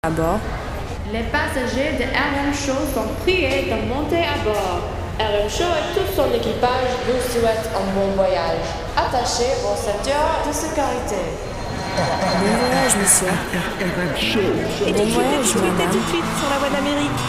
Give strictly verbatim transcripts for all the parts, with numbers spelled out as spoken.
À bord. Les passagers de R M Show sont priés de monter à bord. R M Show et tout son équipage vous souhaitent un bon voyage. Attachez vos ceintures de sécurité. Bon voyage, monsieur. R M Show. Bon voyage, madame. Tout de suite sur la voie d'Amérique.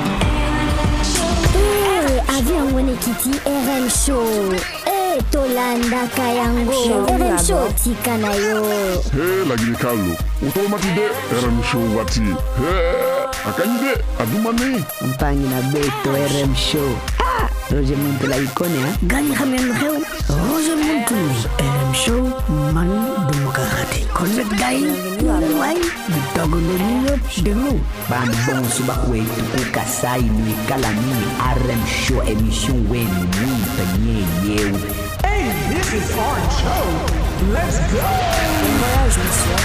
Eh, avion Wenekiti R M Show. Eh, Tolanda Kayango. R M Show Tikanayo. He, lagi kalo. Utomatide R M Show wati. He, akanyide adumani. Mpangi na beto R M Show. Ah, Roger Muntu la ikone ha. Gani khamen khew. Roger Muntu R M Show man dumukati. Connect guy. Why? Bitogo no delu. Ban bon subakwe tuku kasai ni kalami R M Show émission wen ni penye yeu. Hey, this is Orange Show. Let's go. Bon voyage, monsieur.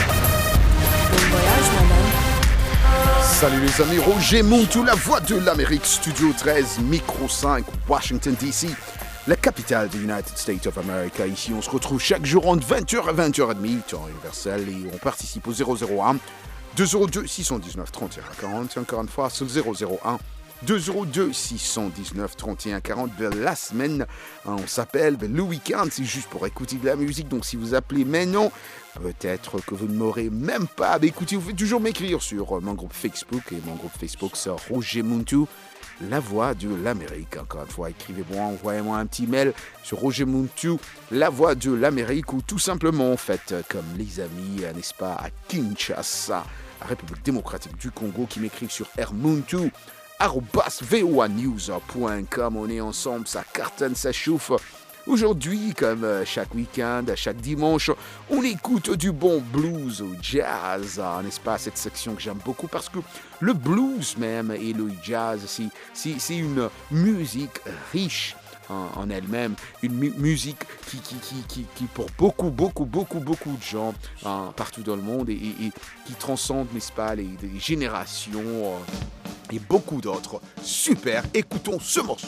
Bon voyage, madame. Salut les amis, Roger Muntu, la voix de l'Amérique, Studio treize, Micro cinq, Washington D C, la capitale des United States of America. Ici, on se retrouve chaque jour entre vingt heures et vingt heures trente, temps universel, et on participe au zéro zéro un, deux zéro deux, six cent dix-neuf, trente et un, quarante, encore une fois, sur le zéro zéro un, deux zéro deux, six cent dix-neuf, trente et un, quarante. La semaine, hein, on s'appelle, le week-end, c'est juste pour écouter de la musique. Donc, si vous appelez maintenant, peut-être que vous ne m'aurez même pas. Mais écoutez, vous pouvez toujours m'écrire sur mon groupe Facebook. Et mon groupe Facebook, c'est Roger Muntu, la voix de l'Amérique. Encore une fois, écrivez-moi, envoyez-moi un petit mail sur Roger Muntu, la voix de l'Amérique. Ou tout simplement, faites comme les amis, n'est-ce pas, à Kinshasa, la République démocratique du Congo, qui m'écrivent sur rmuntu arobase v o a news point com. On est ensemble, ça cartonne, ça chauffe. Aujourd'hui, comme chaque week-end, chaque dimanche, on écoute du bon blues au jazz, n'est-ce pas? Cette section que j'aime beaucoup parce que le blues même et le jazz, c'est, c'est, c'est une musique riche en, en elle-même, une mu- musique qui, qui, qui, qui, qui pour beaucoup, beaucoup, beaucoup, beaucoup de gens hein, partout dans le monde et, et, et qui transcende, n'est-ce pas, les, les générations euh, et beaucoup d'autres. Super, écoutons ce morceau.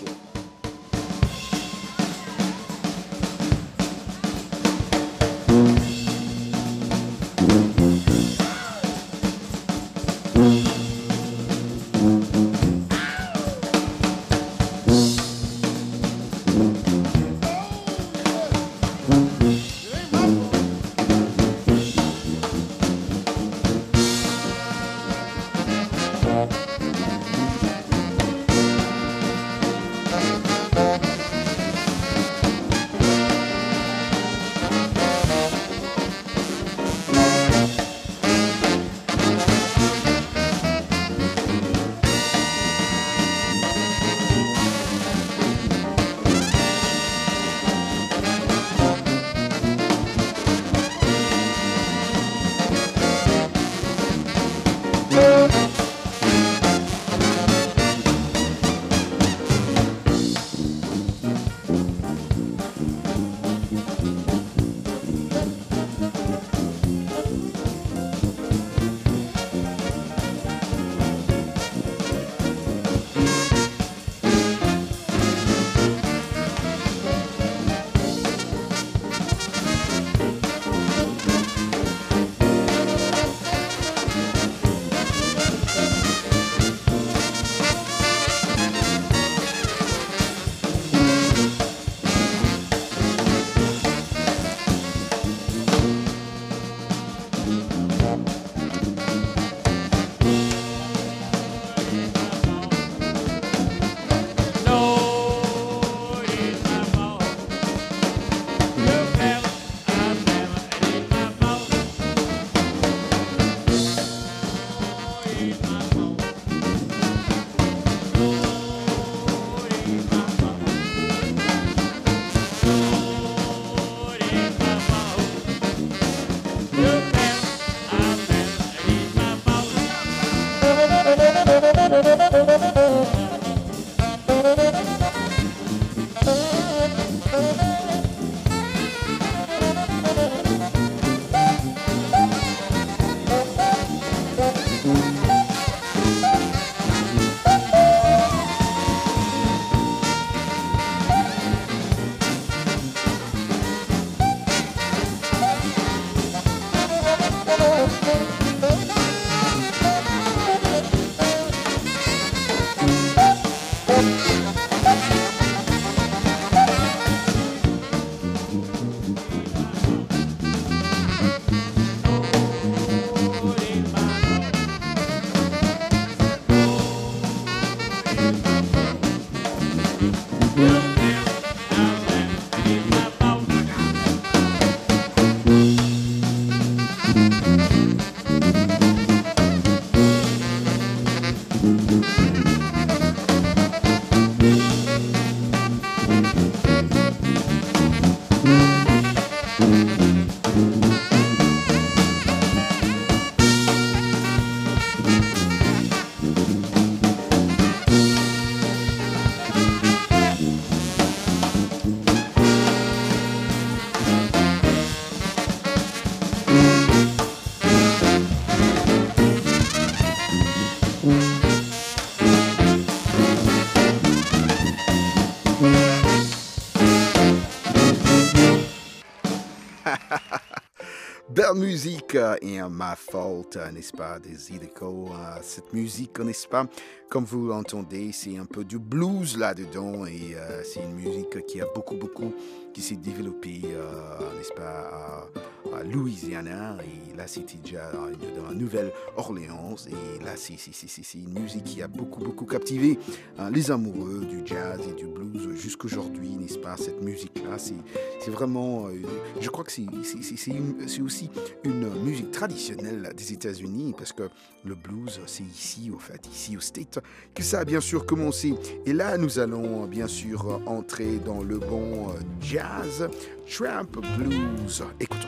musique est ma faute, n'est-ce pas, des Zydeco. Cette musique, n'est-ce pas, comme vous l'entendez, c'est un peu du blues là-dedans et euh, c'est une musique qui a beaucoup, beaucoup, qui s'est développée, euh, n'est-ce pas, à, à Louisiana. Et là, c'était déjà dans la Nouvelle-Orléans. Et là, c'est, c'est, c'est, c'est une musique qui a beaucoup, beaucoup captivé hein, les amoureux du jazz et du blues jusqu'aujourd'hui, n'est-ce pas. Cette musique-là, c'est, c'est vraiment, euh, je crois que c'est, c'est, c'est, c'est, une, c'est aussi une musique traditionnelle des États-Unis parce que le blues, c'est ici, au fait, ici au States, que ça a bien sûr commencé. Et là, nous allons bien sûr entrer dans le bon jazz, Tramp Blues. Écoutons.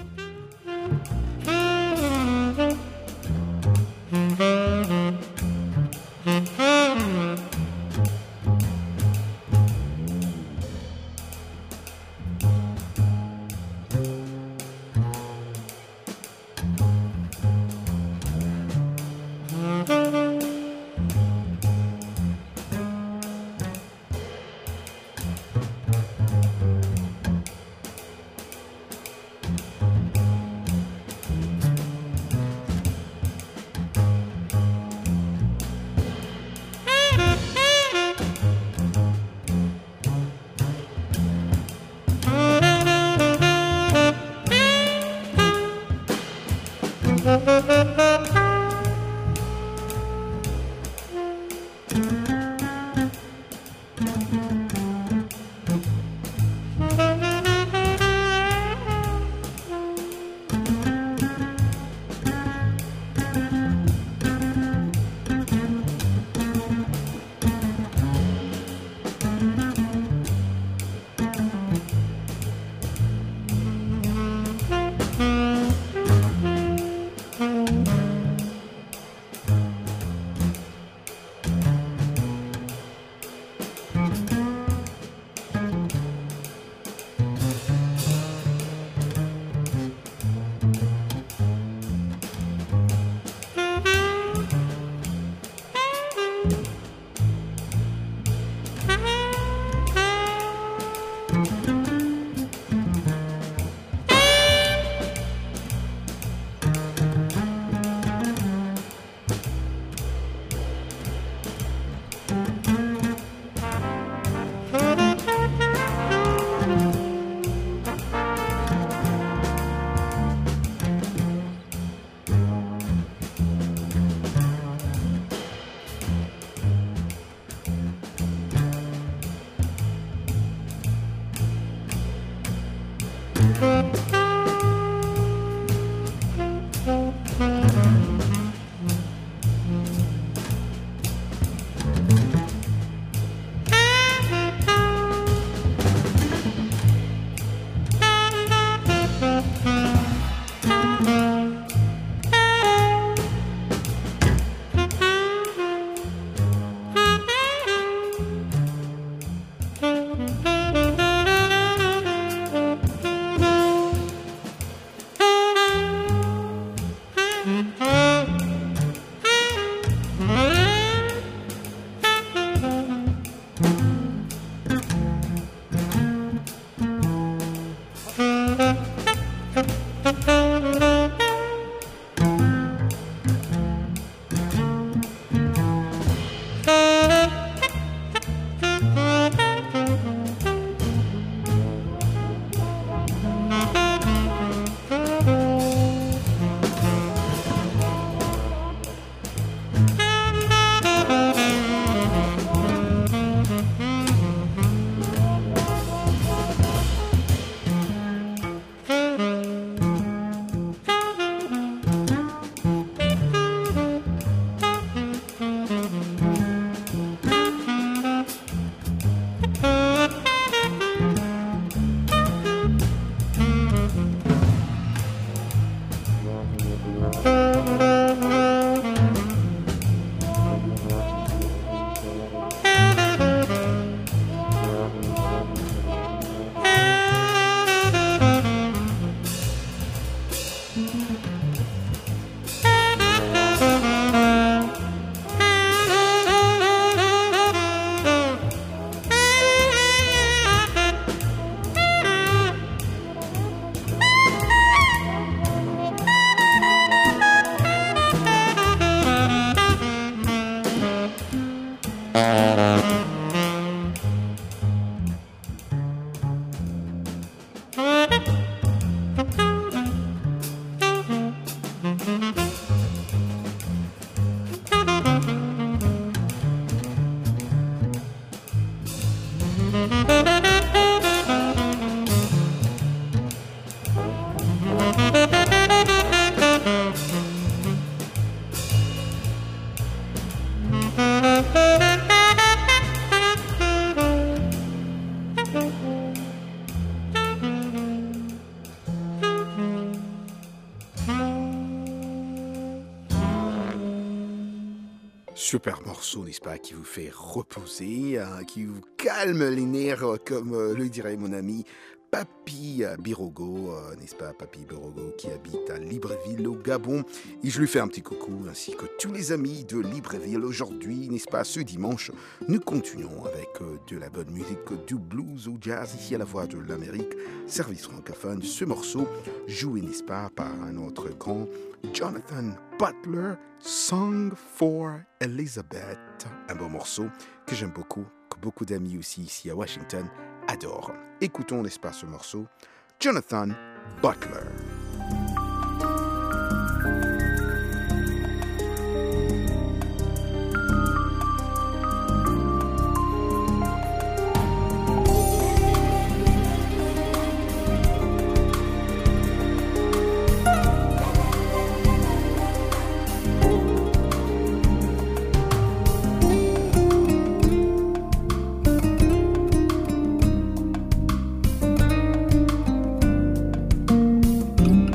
Super morceau, n'est-ce pas, qui vous fait reposer, hein, qui vous calme les nerfs, euh, comme euh, le dirait mon ami Papy Birogo, euh, n'est-ce pas, Papy Birogo, qui habite à Libreville, au Gabon. Et je lui fais un petit coucou, ainsi que tous les amis de Libreville. Aujourd'hui, n'est-ce pas, ce dimanche, nous continuons avec euh, de la bonne musique, du blues au jazz, ici à la Voix de l'Amérique, service francophone. Ce morceau, joué, n'est-ce pas, par un autre grand, Jonathan Butler, Song for Elizabeth. Un beau morceau que j'aime beaucoup, que beaucoup d'amis aussi ici à Washington adorent. Écoutons, n'est-ce pas, ce morceau, Jonathan Butler. Thank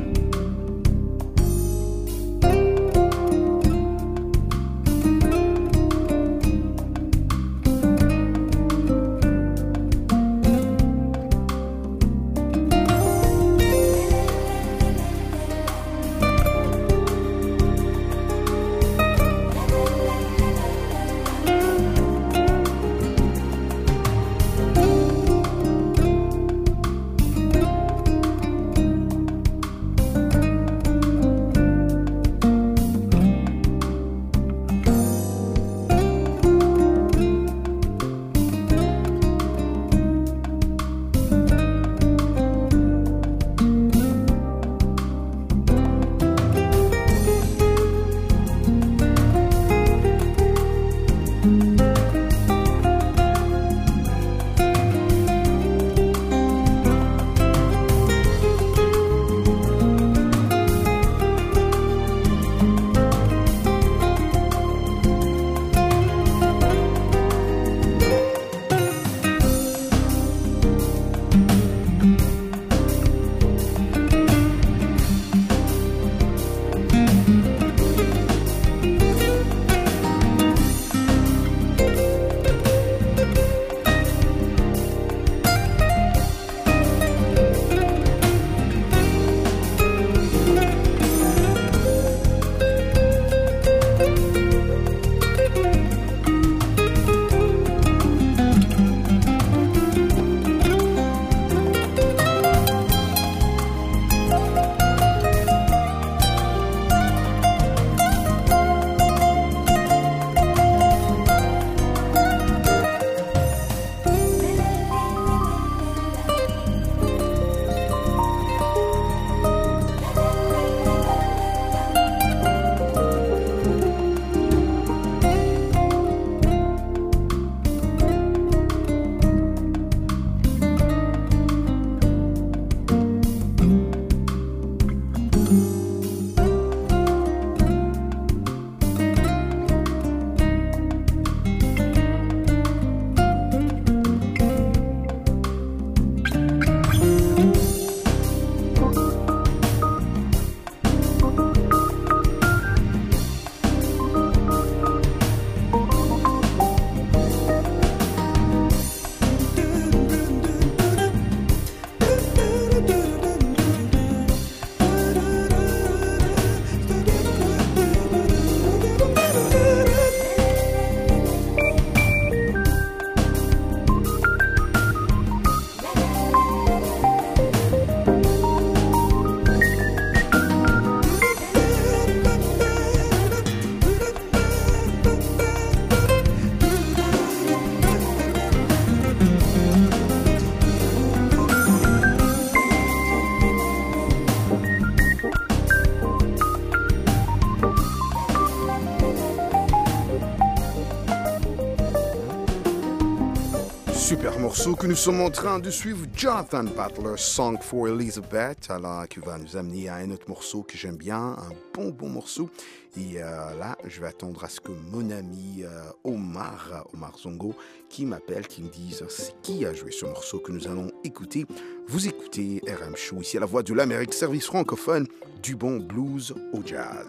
Super morceau que nous sommes en train de suivre, Jonathan Butler, Song for Elizabeth, alors qui va nous amener à un autre morceau que j'aime bien, un bon bon morceau. Et euh, là, je vais attendre à ce que mon ami euh, Omar, Omar Zongo, qui m'appelle, qui me dise c'est qui a joué ce morceau que nous allons écouter. Vous écoutez R M Show, ici à la Voix de l'Amérique, service francophone, du bon blues au jazz.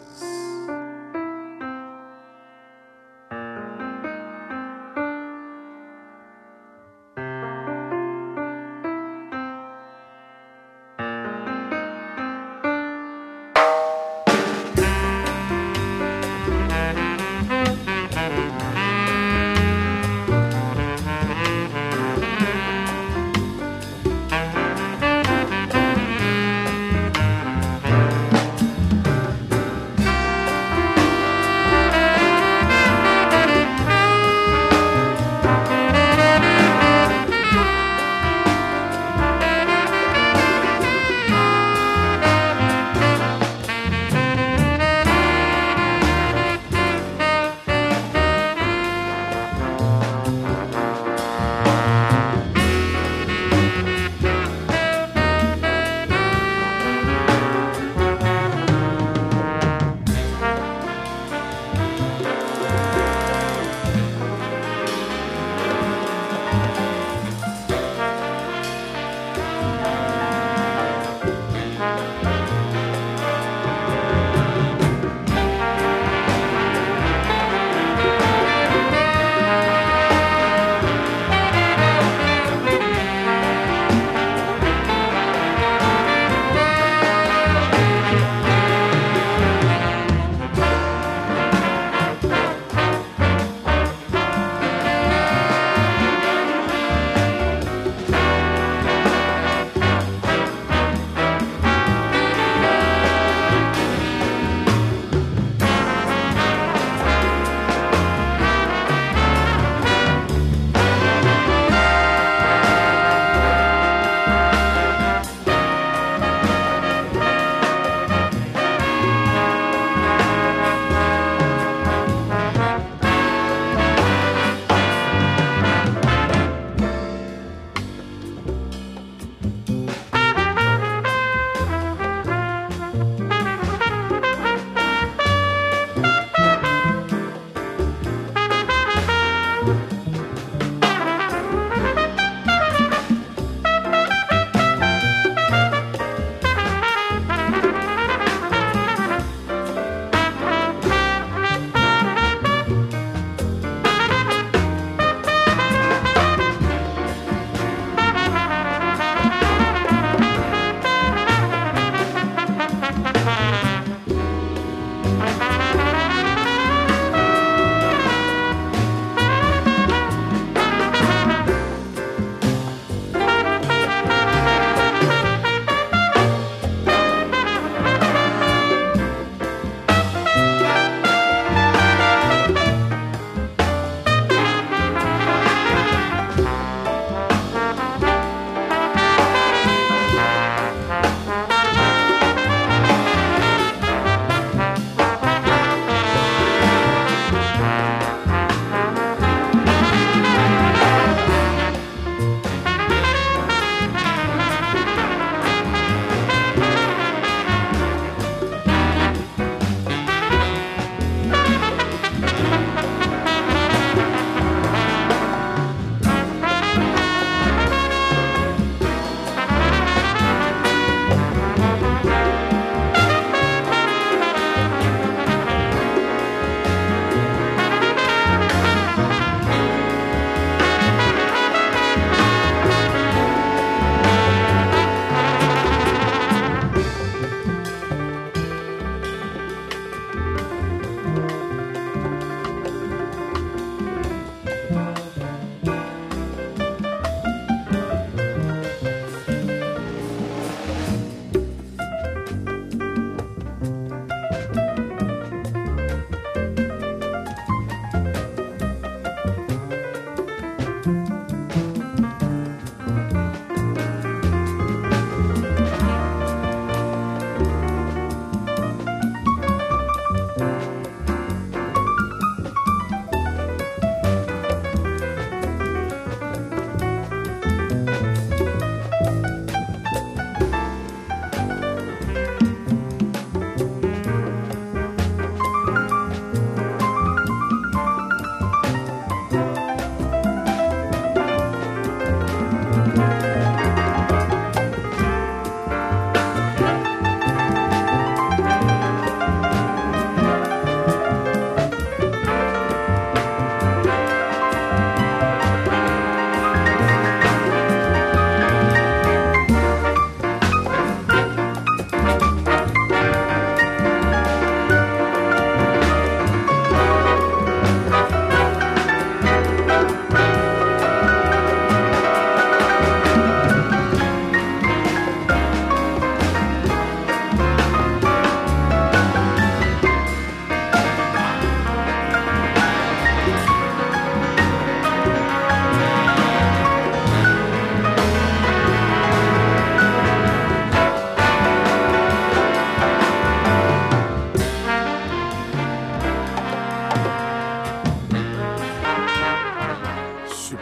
Thank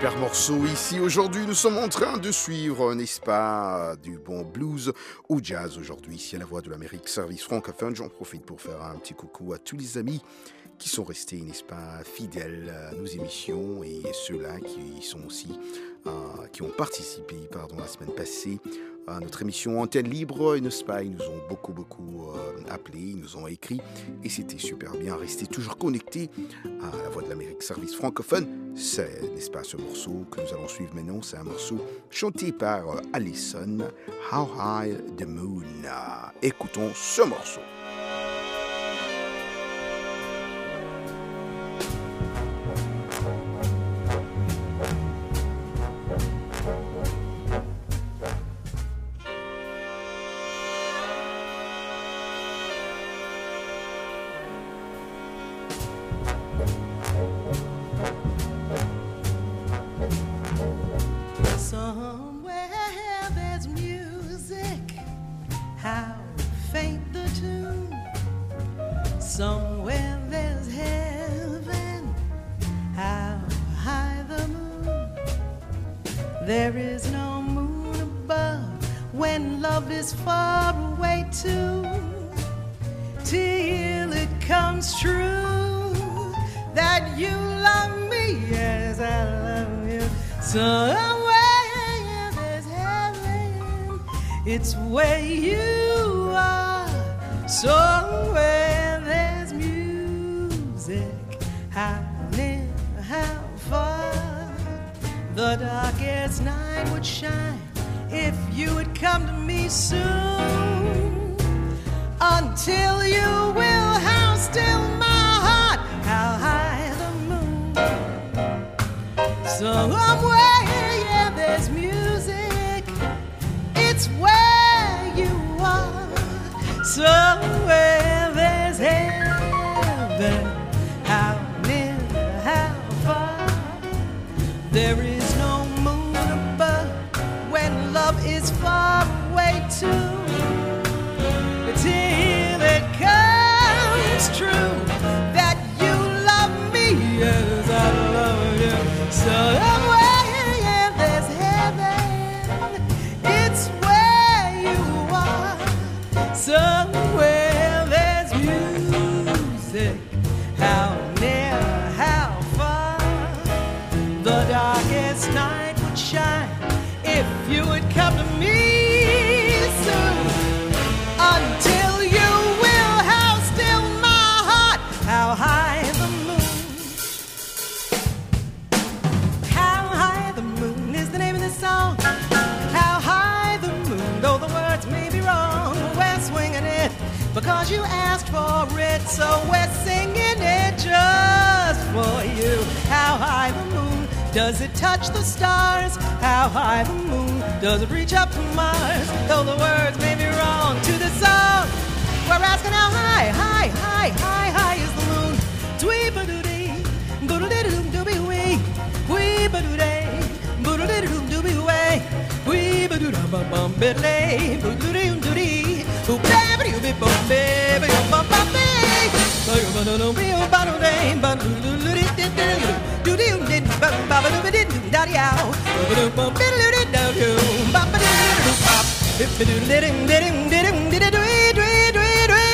super morceau ici. Aujourd'hui, nous sommes en train de suivre, n'est-ce pas, du bon blues au jazz aujourd'hui, ici à la Voix de l'Amérique, service francophone. J'en profite pour faire un petit coucou à tous les amis qui sont restés, n'est-ce pas, fidèles à nos émissions et ceux-là qui sont aussi, euh, qui ont participé, pardon, la semaine passée à notre émission Antenne Libre, n'est-ce pas, ils nous ont beaucoup, beaucoup euh, appelés, ils nous ont écrit et c'était super bien. Restez toujours connectés à la Voix de l'Amérique, service francophone. C'est, n'est-ce pas, ce morceau que nous allons suivre maintenant, c'est un morceau chanté par euh, Allison, How High the Moon. Écoutons ce morceau. There is no moon above when love is far away too, till it comes true that you love me as I love you. Somewhere there's heaven, it's where you are. Somewhere there's music, how near, how far. The darkest night would shine if you would come to me soon. Until you will house still my heart, how high the moon. Somewhere, yeah, there's music, it's where you are. Somewhere there's heaven, how near, how far. There is is far away too, till it comes true that you love me as I love you. Somewhere, yeah, there's heaven, it's where you are. Somewhere there's music, how near, how far. The darkest night would shine if you would come to me soon. Until you will house still my heart, how high the moon. How high the moon is the name of this song. How high the moon, though the words may be wrong, we're swinging it because you asked for it, so we're singing it just for you. How high the moon, does it touch the stars? How high the moon, does it reach up to Mars? Though the words may be wrong to the song, we're asking how high, high, high, high, high is the moon. Dwee-ba-doo-dee, boo-doo-dee-doo-doo-be-wee, wee-ba-doo-dee, boo-doo-dee-doo-doo-be-wee, wee-ba-doo-da-ba-bum-bit-lay, boo-doo-dee-doo-dee, boo-ba-ba-doo-be-bum-be-ba-ba-ba-be, ba-ba-doo-dee, ba-doo-doo-dee, do-dee-doo-dee, ba-ba-doo-dee-doo-da-dee-ow, ba-ba-doo-bum-bit-doo-dee-doo, ba-ba-doo-dee-doo-bop, bip-ba-doo-dee-doo-dee-doo-dee-doo-dee-doo-dee.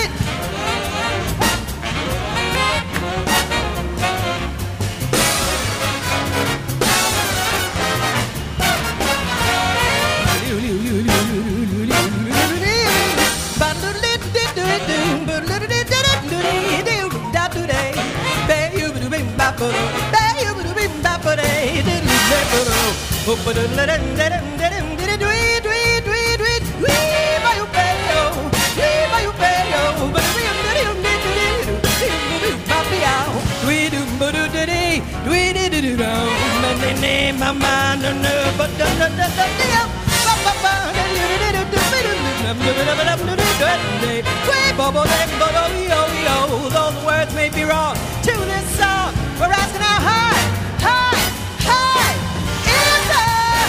Though the words may be wrong to this song, we're asking how high, high, high is the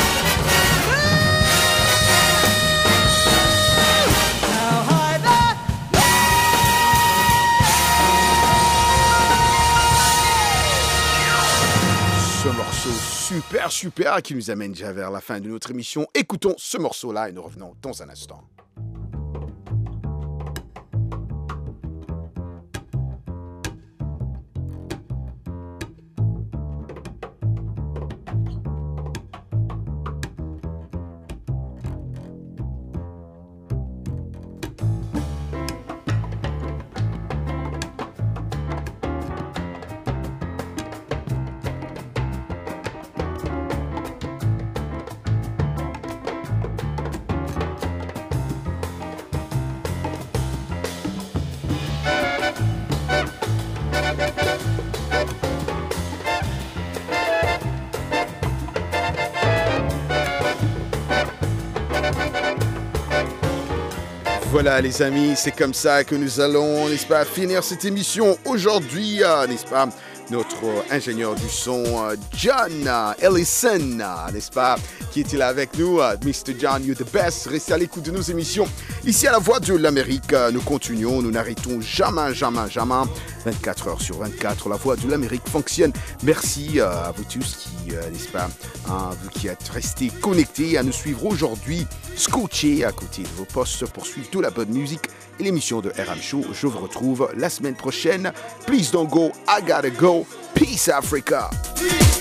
moon? How high the moon? ce morceau super super qui nous amène déjà vers la fin de notre émission. Écoutons ce morceau-là et nous revenons dans un instant. Voilà les amis, c'est comme ça que nous allons, n'est-ce pas, finir cette émission aujourd'hui, euh, n'est-ce pas, notre euh, ingénieur du son, euh, John euh, Ellison, euh, n'est-ce pas, qui était là avec nous, euh, mister John, you're the best, restez à l'écoute de nos émissions. Ici à la Voix de l'Amérique, euh, nous continuons, nous n'arrêtons jamais, jamais, jamais, vingt-quatre heures sur vingt-quatre, la Voix de l'Amérique fonctionne. Merci euh, à vous tous qui, euh, n'est-ce pas, hein, vous qui êtes restés connectés à nous suivre aujourd'hui, scotchés à côté de vos postes pour suivre toute la bonne musique et l'émission de R M Show. Je vous retrouve la semaine prochaine. Please don't go, I gotta go. Peace Africa. Peace.